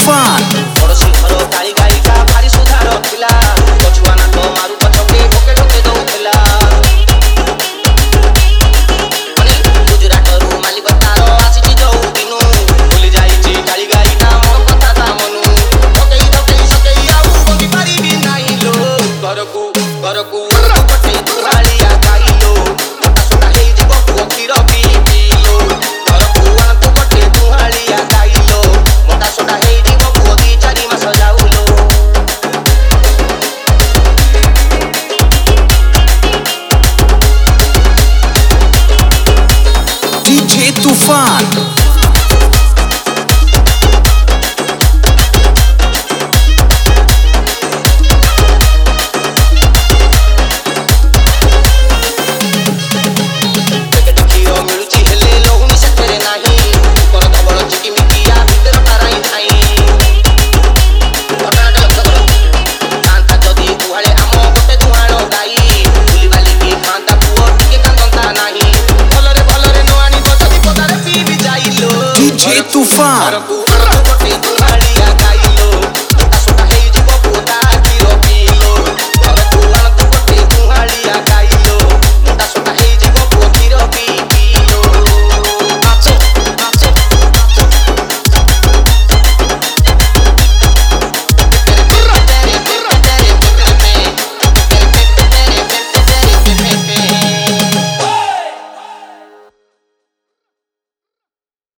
तूफान पड़ोसी घर गाड़ी गाईटा भारी सुधार थिला पछुआ ना तो मारू पछके ठोके ठोके दउथिला अनिल गुजरातरू माली बतारो आसीची जाऊ दिनु भूली जाईची गाड़ी गाईटा मोर कथा ता मनु ठोकेई सकेई आऊ बंगी पारिबी नाही लो घरकू पटे दुहालिया गाईलो मोटा सोटा हेई जीव कोखीर पी लो घरकू पटे दुहालिया गाईलो मोटा सोटा हेई जीव कोदी चारी मास जाऊलो डीजे तूफान डीजे तूफान।